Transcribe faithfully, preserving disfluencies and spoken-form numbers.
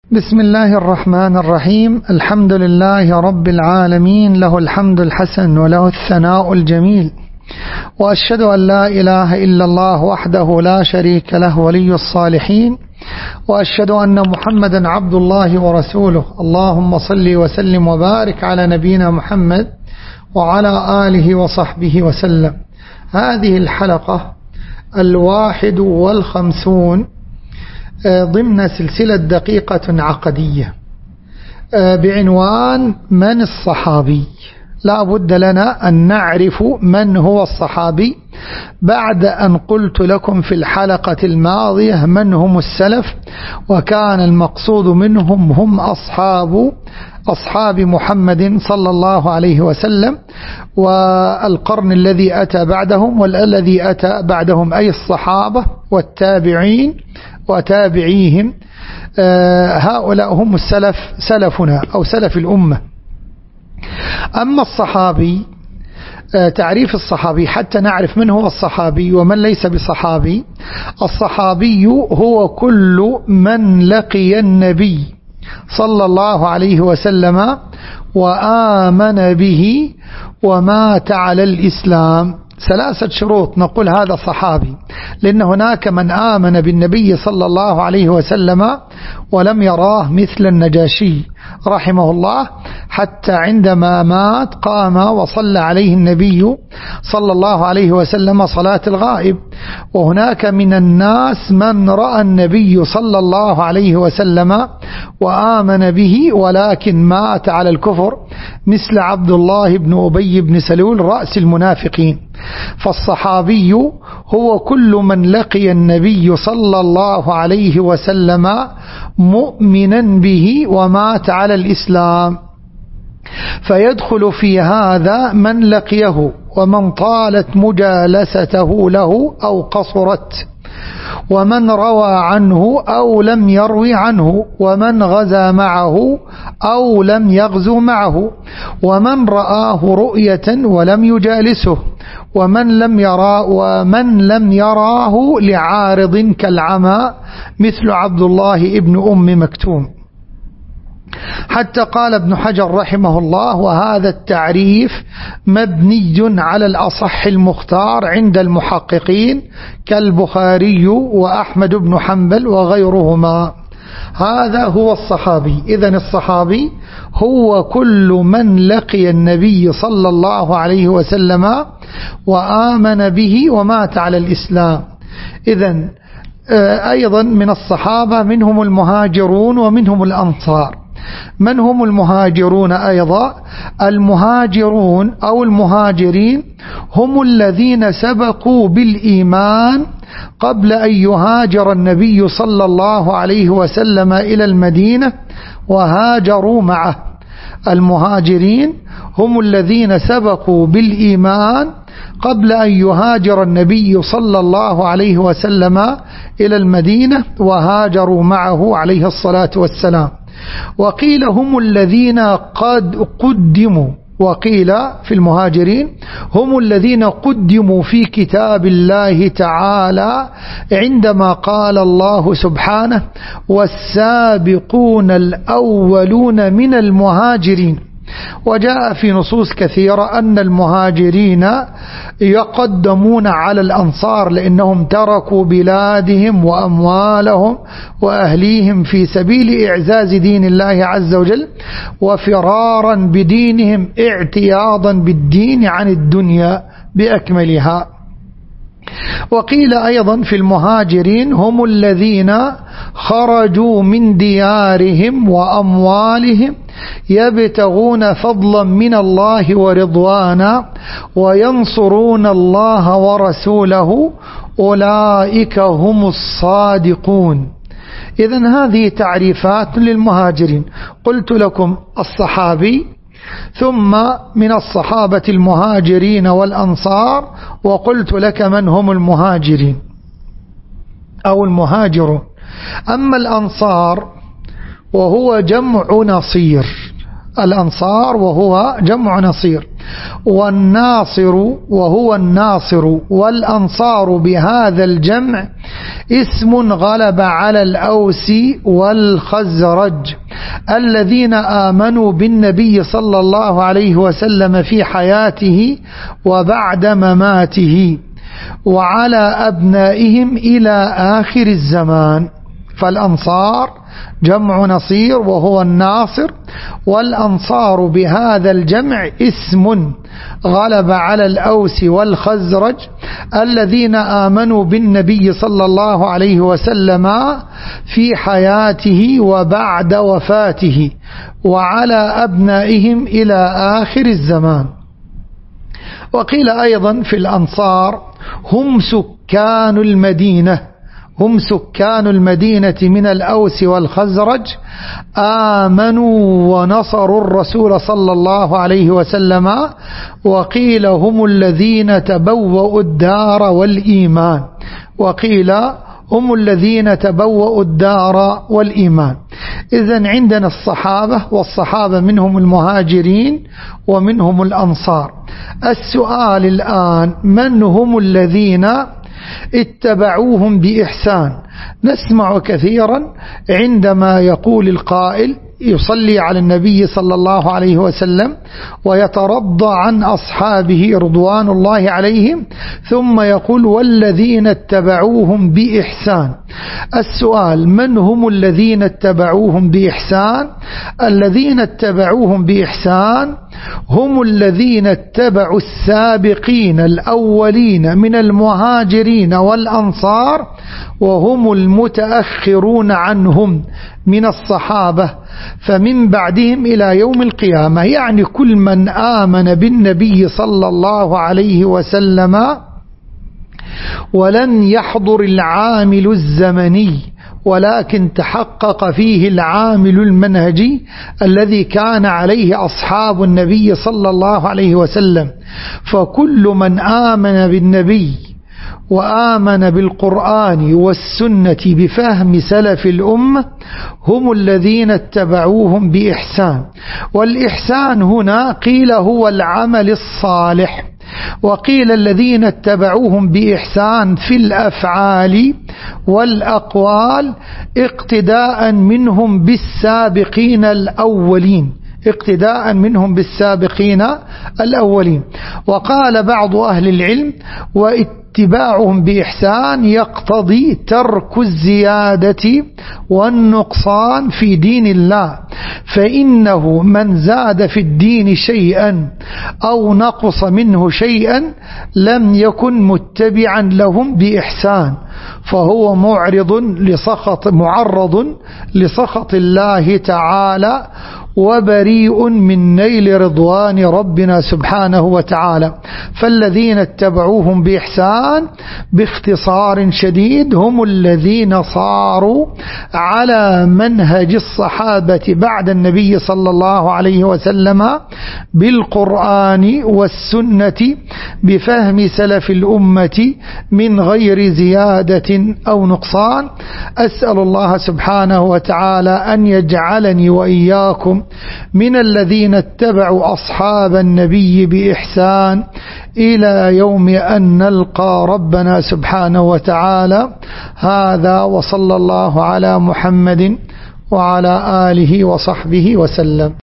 بسم الله الرحمن الرحيم. الحمد لله رب العالمين، له الحمد الحسن وله الثناء الجميل، وأشهد أن لا إله إلا الله وحده لا شريك له ولي الصالحين، وأشهد أن محمدا عبد الله ورسوله. اللهم صل وسلم وبارك على نبينا محمد وعلى آله وصحبه وسلم. هذه الحلقة الواحد والخمسون ضمن سلسلة دقيقة عقدية بعنوان من الصحابي. لا بد لنا أن نعرف من هو الصحابي بعد أن قلت لكم في الحلقة الماضية من هم السلف، وكان المقصود منهم هم أصحاب أصحاب محمد صلى الله عليه وسلم والقرن الذي أتى بعدهم والذي أتى بعدهم، أي الصحابة والتابعين وتابعيهم. هؤلاء هم السلف، سلفنا أو سلف الأمة. أما الصحابي، تعريف الصحابي حتى نعرف من هو الصحابي ومن ليس بصحابي. الصحابي هو كل من لقي النبي صلى الله عليه وسلم وآمن به ومات على الإسلام. ثلاثة شروط نقول هذا صحابي، لأن هناك من آمن بالنبي صلى الله عليه وسلم ولم يراه، مثل النجاشي رحمه الله، حتى عندما مات قام وصلى عليه النبي صلى الله عليه وسلم صلاة الغائب. وهناك من الناس من رأى النبي صلى الله عليه وسلم وآمن به ولكن مات على الكفر، مثل عبد الله بن أبي بن سلول رأس المنافقين. فالصحابي هو كل من لقي النبي صلى الله عليه وسلم مؤمنا به ومات على الإسلام، فيدخل في هذا من لقيه ومن طالت مجالسته له أو قصرت، ومن روى عنه أو لم يروي عنه، ومن غزا معه أو لم يغزو معه، ومن رآه رؤية ولم يجالسه، ومن لم يرى ومن لم يراه لعارض كالعمى، مثل عبد الله ابن أم مكتوم. حتى قال ابن حجر رحمه الله: وهذا التعريف مبني على الأصح المختار عند المحققين كالبخاري وأحمد بن حنبل وغيرهما. هذا هو الصحابي. إذن الصحابي هو كل من لقي النبي صلى الله عليه وسلم وآمن به ومات على الإسلام. إذن أيضا من الصحابة منهم المهاجرون ومنهم الأنصار. من هم المهاجرون أيضا؟ المهاجرون أو المهاجرين هم الذين سبقوا بالإيمان قبل أن يهاجر النبي صلى الله عليه وسلم إلى المدينة وهاجروا معه. المهاجرين هم الذين سبقوا بالإيمان قبل أن يهاجر النبي صلى الله عليه وسلم إلى المدينة وهاجروا معه عليه الصلاة والسلام. وقيل هم الذين قد قدموا، وقيل في المهاجرين هم الذين قدموا في كتاب الله تعالى عندما قال الله سبحانه: والسابقون الأولون من المهاجرين. وجاء في نصوص كثيرة أن المهاجرين يقدمون على الأنصار لأنهم تركوا بلادهم وأموالهم وأهليهم في سبيل إعزاز دين الله عز وجل وفرارا بدينهم اعتياضا بالدين عن الدنيا بأكملها. وقيل أيضا في المهاجرين هم الذين خرجوا من ديارهم وأموالهم يبتغون فضلا من الله ورضوانا وينصرون الله ورسوله، أولئك هم الصادقون. إذن هذه تعريفات للمهاجرين. قلت لكم الصحابي، ثم من الصحابة المهاجرين والأنصار، وقلت لك من هم المهاجرين أو المهاجرون. أما الأنصار وهو جمع نصير، الأنصار وهو جمع نصير. والناصر وهو الناصر والأنصار بهذا الجمع اسم غلب على الأوس والخزرج الذين آمنوا بالنبي صلى الله عليه وسلم في حياته وبعد مماته وعلى أبنائهم إلى آخر الزمان. فالأنصار جمع نصير وهو الناصر، والأنصار بهذا الجمع اسم غلب على الأوس والخزرج الذين آمنوا بالنبي صلى الله عليه وسلم في حياته وبعد وفاته وعلى أبنائهم إلى آخر الزمان. وقيل أيضا في الأنصار هم سكان المدينة هم سكان المدينة من الأوس والخزرج آمنوا ونصروا الرسول صلى الله عليه وسلم. وقيل هم الذين تبوأوا الدار والإيمان وقيل هم الذين تبوأوا الدار والإيمان. إذن عندنا الصحابة، والصحابة منهم المهاجرين ومنهم الأنصار. السؤال الآن: من هم الذين اتبعوهم بإحسان؟ نسمع كثيرا عندما يقول القائل يصلي على النبي صلى الله عليه وسلم ويترضى عن أصحابه رضوان الله عليهم ثم يقول والذين اتبعوهم بإحسان. السؤال: من هم الذين اتبعوهم بإحسان؟ الذين اتبعوهم بإحسان هم الذين اتبعوا السابقين الأولين من المهاجرين والأنصار وهم المتأخرون عنهم من الصحابة فمن بعدهم إلى يوم القيامة، يعني كل من آمن بالنبي صلى الله عليه وسلم ولم يحضر العامل الزمني ولكن تحقق فيه العامل المنهجي الذي كان عليه أصحاب النبي صلى الله عليه وسلم. فكل من آمن بالنبي وآمن بالقرآن والسنة بفهم سلف الأمة هم الذين اتبعوهم بإحسان. والإحسان هنا قيل هو العمل الصالح، وقيل الذين اتبعوهم بإحسان في الأفعال والأقوال اقتداء منهم بالسابقين الأولين اقتداء منهم بالسابقين الأولين. وقال بعض أهل العلم: واتباعهم بإحسان يقتضي ترك الزيادة والنقصان في دين الله، فإنه من زاد في الدين شيئا أو نقص منه شيئا لم يكن متبعا لهم بإحسان، فهو معرض لسخط معرض لسخط الله تعالى وبريء من نيل رضوان ربنا سبحانه وتعالى. فالذين اتبعوهم بإحسان باختصار شديد هم الذين صاروا على منهج الصحابة بعد النبي صلى الله عليه وسلم بالقرآن والسنة بفهم سلف الأمة من غير زيادة أو نقصان. أسأل الله سبحانه وتعالى أن يجعلني وإياكم من الذين اتبعوا أصحاب النبي بإحسان إلى يوم أن نلقى ربنا سبحانه وتعالى. هذا وصلى الله على محمد وعلى آله وصحبه وسلم.